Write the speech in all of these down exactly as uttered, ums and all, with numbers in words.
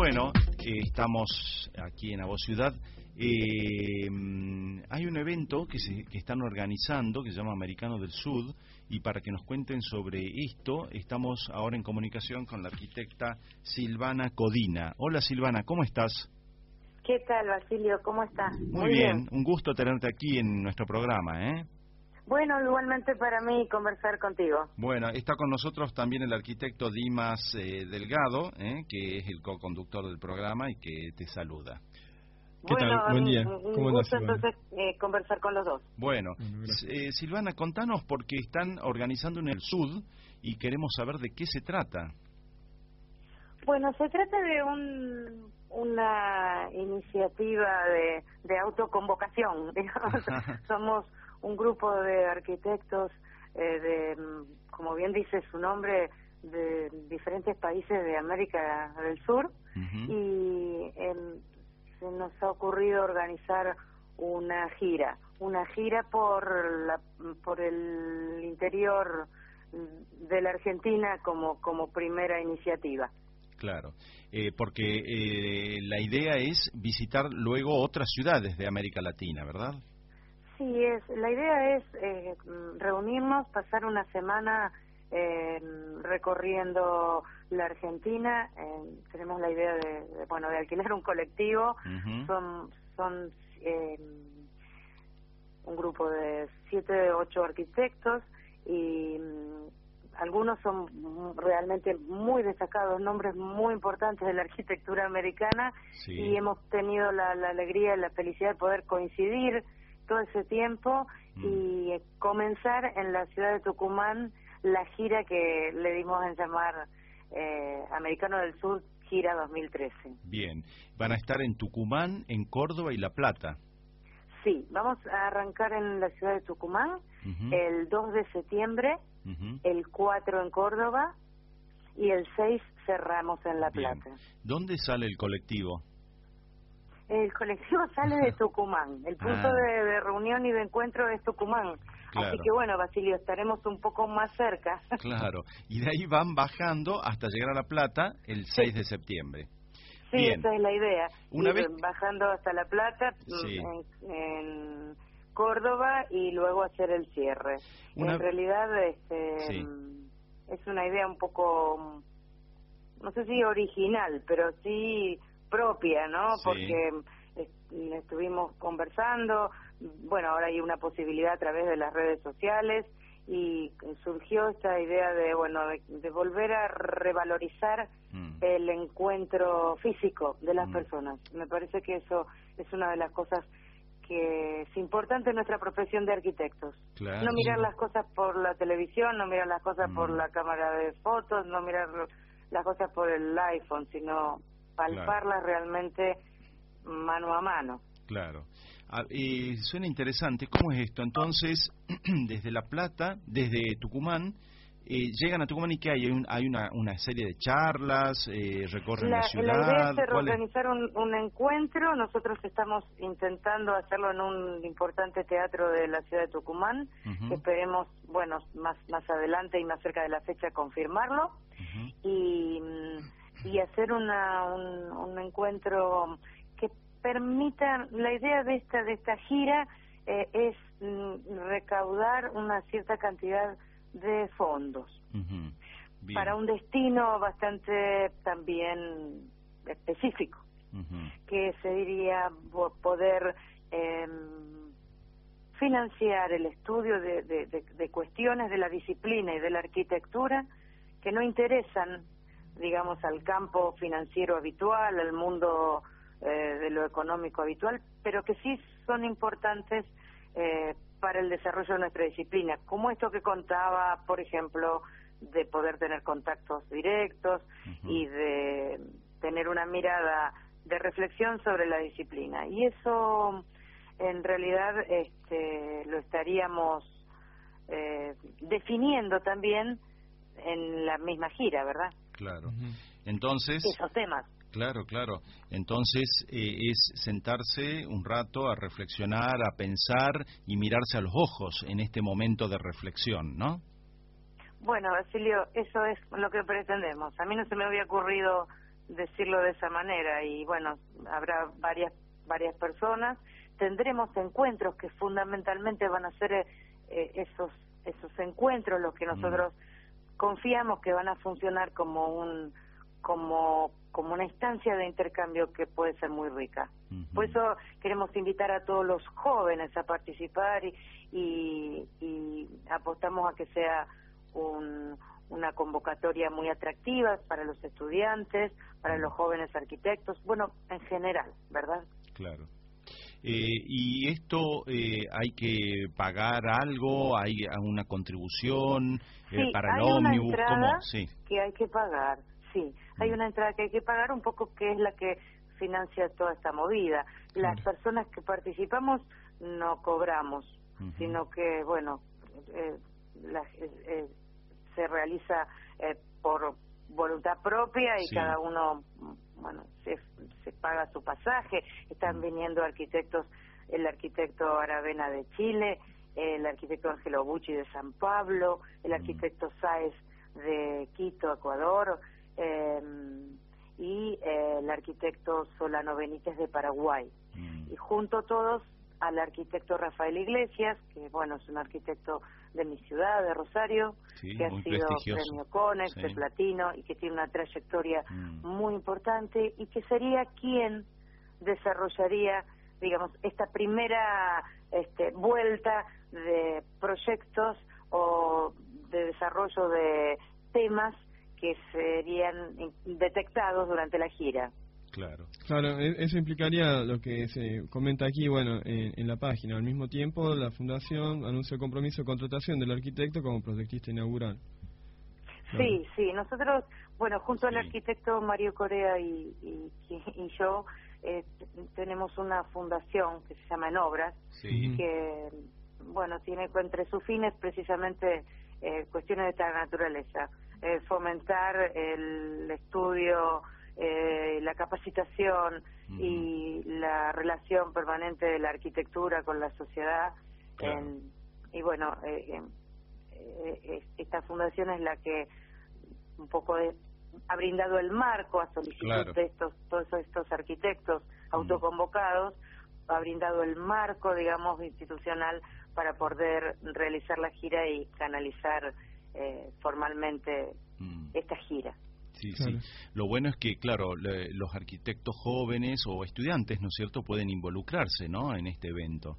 Bueno, eh, estamos aquí en A Voz Ciudad. Eh, hay un evento que, se, que están organizando que se llama Americano del Sur, y para que nos cuenten sobre esto estamos ahora en comunicación con la arquitecta Silvana Codina. Hola Silvana, ¿cómo estás? ¿Qué tal, Basilio? ¿Cómo estás? Muy, Muy bien. bien, un gusto tenerte aquí en nuestro programa, ¿eh? Bueno, igualmente para mí conversar contigo. Bueno, está con nosotros también el arquitecto Dimas eh, Delgado, ¿eh? que es el co-conductor del programa y que te saluda. ¿Qué bueno, tal? Buen día. Un ¿Cómo gusto andas, entonces eh, conversar con los dos. Bueno, eh, Silvana, contanos porque están organizando en el Sud y queremos saber de qué se trata. Bueno, se trata de un, una iniciativa de, de autoconvocación, digamos. Somos un grupo de arquitectos, eh, de, como bien dice su nombre, de diferentes países de América del Sur, uh-huh. y eh, se nos ha ocurrido organizar una gira, una gira por la, por el interior de la Argentina como como primera iniciativa. Claro, eh, porque eh, la idea es visitar luego otras ciudades de América Latina, ¿verdad? Sí, es la idea es eh, reunirnos, pasar una semana eh, recorriendo la Argentina. Eh, tenemos la idea de, de bueno de alquilar un colectivo. Uh-huh. Son son eh, un grupo de siete, ocho arquitectos y um, algunos son realmente muy destacados, nombres muy importantes de la arquitectura americana. Sí. Y hemos tenido la, la alegría y la felicidad de poder coincidir todo ese tiempo mm. y comenzar en la ciudad de Tucumán la gira que le dimos en llamar eh, Americano del Sur Gira dos mil trece. Bien, van a estar en Tucumán, en Córdoba y La Plata. Sí, vamos a arrancar en la ciudad de Tucumán uh-huh. el dos de septiembre, uh-huh. el cuatro en Córdoba y el seis cerramos en La Plata. Bien. ¿Dónde sale el colectivo? El colectivo sale de Tucumán. El punto ah. de, de reunión y de encuentro es Tucumán. Claro. Así que bueno, Basilio, estaremos un poco más cerca. Claro. Y de ahí van bajando hasta llegar a La Plata el seis sí. de septiembre. Sí, Bien. Esa es la idea. Una Ir vez... bajando hasta La Plata, sí. en, en Córdoba y luego hacer el cierre. Una... En realidad este, sí. es una idea un poco, no sé si original, pero sí propia, ¿no? Sí. Porque est- estuvimos conversando, bueno, ahora hay una posibilidad a través de las redes sociales y surgió esta idea de, bueno, de, de volver a revalorizar mm. el encuentro físico de las mm. personas. Me parece que eso es una de las cosas que es importante en nuestra profesión de arquitectos. Claro. No mirar las cosas por la televisión, no mirar las cosas mm. por la cámara de fotos, no mirar las cosas por el iPhone, sino palparlas claro. realmente mano a mano. Claro. Ah, eh, suena interesante. ¿Cómo es esto? Entonces, desde La Plata, desde Tucumán, eh, llegan a Tucumán y ¿qué hay? ¿Hay, un, hay una, una serie de charlas? Eh, ¿Recorren la, la ciudad? La idea es organizar un, un encuentro. Nosotros estamos intentando hacerlo en un importante teatro de la ciudad de Tucumán. Uh-huh. Esperemos, bueno, más, más adelante y más cerca de la fecha confirmarlo. Uh-huh. Y... y hacer una, un, un encuentro que permita, la idea de esta de esta gira eh, es mm, recaudar una cierta cantidad de fondos uh-huh. para un destino bastante también específico, uh-huh. que sería poder eh, financiar el estudio de, de, de, de cuestiones de la disciplina y de la arquitectura que no interesan, digamos, al campo financiero habitual, al mundo eh, de lo económico habitual, pero que sí son importantes eh, para el desarrollo de nuestra disciplina, como esto que contaba, por ejemplo, de poder tener contactos directos uh-huh. y de tener una mirada de reflexión sobre la disciplina. Y eso, en realidad, este, lo estaríamos eh, definiendo también en la misma gira, ¿verdad? Claro. Entonces, esos temas. Claro, claro. Entonces eh, es sentarse un rato a reflexionar, a pensar y mirarse a los ojos en este momento de reflexión, ¿no? Bueno, Basilio, eso es lo que pretendemos. A mí no se me había ocurrido decirlo de esa manera. Y bueno, habrá varias varias personas, tendremos encuentros que fundamentalmente van a ser eh, esos esos encuentros los que nosotros mm. confiamos que van a funcionar como un como como una instancia de intercambio que puede ser muy rica. Uh-huh. Por eso queremos invitar a todos los jóvenes a participar y, y, y apostamos a que sea un, una convocatoria muy atractiva para los estudiantes, para los jóvenes arquitectos, bueno, en general, ¿verdad? Claro. Eh, ¿Y esto eh, hay que pagar algo? ¿Hay una contribución sí, eh, para el hay ómnibus? Una entrada ¿Cómo? Sí, que hay que pagar. Sí, hay una entrada que hay que pagar, un poco que es la que financia toda esta movida. Las claro. personas que participamos no cobramos, uh-huh. sino que, bueno, eh, la, eh, eh, se realiza eh, por voluntad propia y sí. cada uno, bueno, se, se paga su pasaje. Están uh-huh. viniendo arquitectos, el arquitecto Aravena de Chile, el arquitecto Angelo Bucci de San Pablo, el uh-huh. arquitecto Sáez de Quito, Ecuador, Eh, y eh, el arquitecto Solano Benítez de Paraguay mm. y junto todos al arquitecto Rafael Iglesias, que bueno, es un arquitecto de mi ciudad, de Rosario, sí, que ha sido premio Conex sí. de platino y que tiene una trayectoria mm. muy importante y que sería quien desarrollaría, digamos, esta primera este, vuelta de proyectos o de desarrollo de temas que serían detectados durante la gira. Claro. Claro, eso implicaría lo que se comenta aquí, bueno, en, en la página. Al mismo tiempo, la Fundación anuncia el compromiso de contratación del arquitecto como proyectista inaugural. Claro. Sí, sí, nosotros, bueno, junto sí. al arquitecto Mario Corea y, y, y yo, eh, tenemos una fundación que se llama En Obras, sí. que, bueno, tiene entre sus fines precisamente eh, cuestiones de esta naturaleza. Eh, fomentar el estudio, eh, la capacitación uh-huh. y la relación permanente de la arquitectura con la sociedad. Claro. En, y bueno, eh, eh, eh, esta fundación es la que un poco de, ha brindado el marco a solicitud claro. de estos todos estos arquitectos uh-huh. autoconvocados, ha brindado el marco, digamos, institucional para poder realizar la gira y canalizar Eh, formalmente mm. esta gira. Sí, claro. sí. Lo bueno es que, claro, le, los arquitectos jóvenes o estudiantes, ¿no es cierto?, pueden involucrarse, ¿no?, en este evento.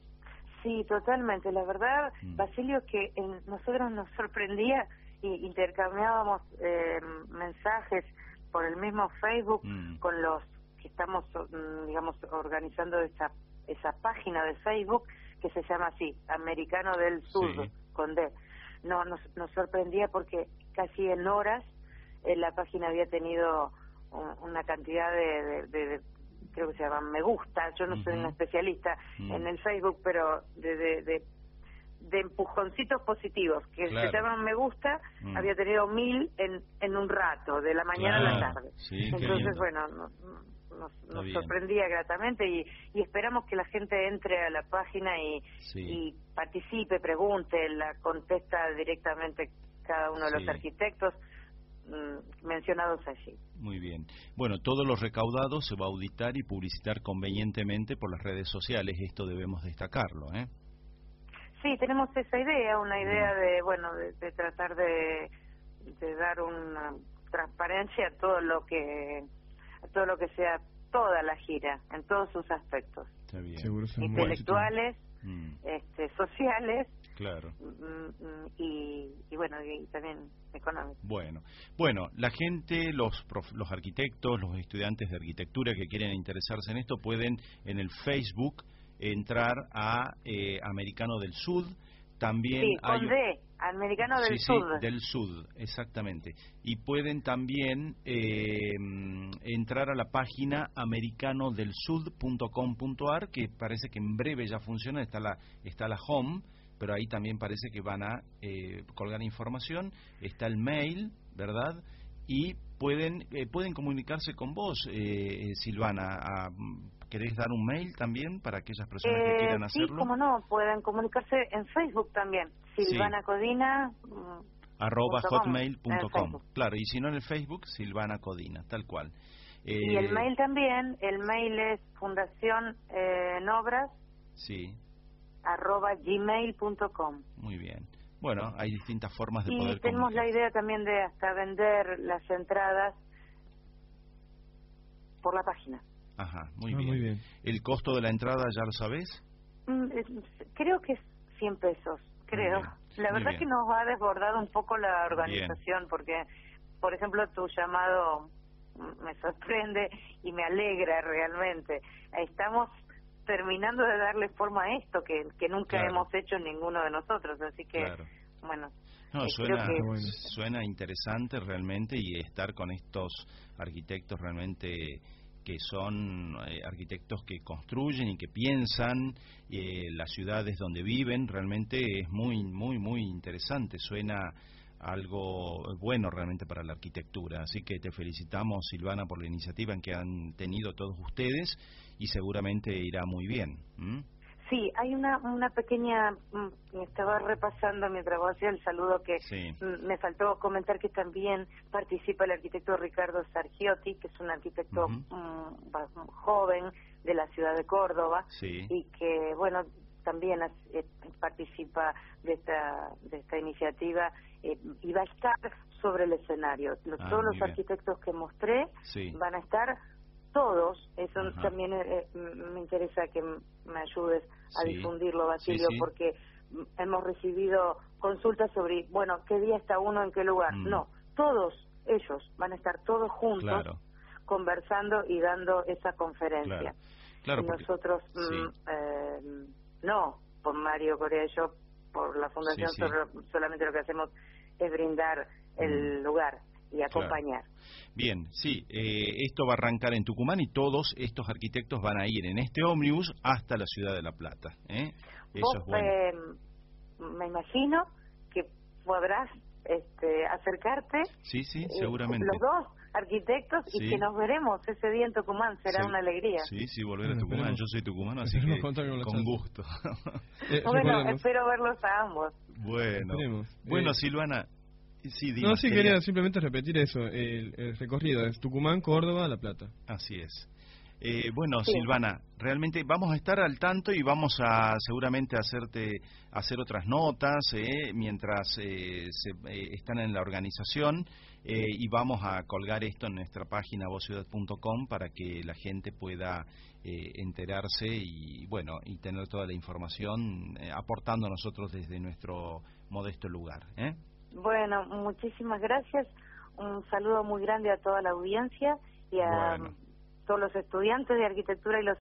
Sí, totalmente. La verdad, mm. Basilio, que en, nosotros nos sorprendía y intercambiábamos eh, mensajes por el mismo Facebook mm. con los que estamos, digamos, organizando esa, esa página de Facebook que se llama así, Americano del Sur, sí. con D. No, nos, nos sorprendía porque casi en horas eh, la página había tenido un, una cantidad de, de, de, de, creo que se llaman me gusta, yo no uh-huh. soy una especialista uh-huh. en el Facebook, pero de, de, de, de empujoncitos positivos, que claro. se llaman me gusta, uh-huh. había tenido mil en, en un rato, de la mañana claro. a la tarde. Sí, entonces, bueno, no, nos, nos sorprendía gratamente y, y esperamos que la gente entre a la página y, sí. y participe, pregunte, la contesta directamente cada uno de sí. los arquitectos mmm, mencionados allí. Muy bien. Bueno, todo lo recaudado se va a auditar y publicitar convenientemente por las redes sociales, esto debemos destacarlo, ¿eh? Sí, tenemos esa idea, una idea mm. de, bueno, de, de tratar de, de dar una transparencia a todo lo que todo lo que sea toda la gira, en todos sus aspectos. Está bien. Intelectuales, mm. este, sociales, claro. y, y bueno, y también económicos. Bueno, bueno, la gente, los prof, los arquitectos, los estudiantes de arquitectura que quieren interesarse en esto pueden en el Facebook entrar a eh, Americano del Sud. También sí, hay con D, Americano del sí, Sud. Sí, del Sud, exactamente. Y pueden también eh, entrar a la página americano del sud punto com punto a r, que parece que en breve ya funciona, está la, está la home, pero ahí también parece que van a eh, colgar información, está el mail, ¿verdad? Y pueden eh, pueden comunicarse con vos, eh, Silvana. A, ¿Querés dar un mail también para aquellas personas eh, que quieran sí, hacerlo? Sí, cómo no, pueden comunicarse en Facebook también. Silvana sí. Codina. arroba hotmail punto com. Claro, y si no en el Facebook, Silvana Codina, tal cual. Eh, y el mail también, el mail es fundación eh, en obras sí. arroba gmail punto com. Muy bien. Bueno, hay distintas formas de y poder Y tenemos comunicar. la idea también de hasta vender las entradas por la página. Ajá, muy, ah, bien. muy bien. ¿El costo de la entrada ya lo sabés? Mm, creo que es cien pesos, creo. La verdad que nos ha desbordado un poco la organización, bien. Porque, por ejemplo, tu llamado me sorprende y me alegra realmente. Estamos terminando de darle forma a esto que, que nunca claro. hemos hecho ninguno de nosotros, así que, claro. bueno... No, suena, que... bueno. suena interesante realmente, y estar con estos arquitectos realmente que son eh, arquitectos que construyen y que piensan eh, las ciudades donde viven, realmente es muy, muy, muy interesante. Suena algo bueno realmente para la arquitectura. Así que te felicitamos, Silvana, por la iniciativa en que han tenido todos ustedes, y seguramente irá muy bien. ¿Mm? Sí, hay una una pequeña, me estaba repasando mientras vos hacía el saludo que sí. me faltó comentar que también participa el arquitecto Ricardo Sargiotti, que es un arquitecto uh-huh. um, joven de la ciudad de Córdoba, sí. y que, bueno, también eh, participa de esta de esta iniciativa eh, y va a estar sobre el escenario. Los, ah, todos los bien. arquitectos que mostré sí. van a estar todos, eso Ajá. también eh, me interesa que me ayudes a sí. difundirlo, Basilio, sí, sí. porque hemos recibido consultas sobre, bueno, ¿qué día está uno en qué lugar? Mm. No, todos ellos van a estar todos juntos claro. conversando y dando esa conferencia. Claro. Claro, y porque... nosotros, sí. mm, eh, no, por Mario Corea y yo, por la Fundación, sí, sí. Solo, solamente lo que hacemos es brindar el mm. lugar y acompañar. Claro. Bien, sí, eh, esto va a arrancar en Tucumán y todos estos arquitectos van a ir en este ómnibus hasta la ciudad de La Plata. ¿eh? Eso Vos, es bueno. Eh, me imagino que podrás este, acercarte. Sí, sí, seguramente. Eh, los dos arquitectos sí. y que nos veremos ese día en Tucumán, será sí. una alegría. Sí, sí, volver a Tucumán. Esperemos. Yo soy tucumano, así que con, con gusto. eh, bueno, espero verlos a ambos. Bueno, esperemos. Bueno, eh, Silvana. Sí, Dimas, no, sí, quería... quería simplemente repetir eso, el, el recorrido es Tucumán, Córdoba, La Plata. Así es. Eh, bueno, sí. Silvana, realmente vamos a estar al tanto y vamos a seguramente hacerte hacer otras notas eh, mientras eh, se, eh, están en la organización eh, y vamos a colgar esto en nuestra página voz ciudad punto com para que la gente pueda eh, enterarse y bueno y tener toda la información eh, aportando nosotros desde nuestro modesto lugar. ¿eh? Bueno, muchísimas gracias. Un saludo muy grande a toda la audiencia y a bueno. todos los estudiantes de arquitectura y los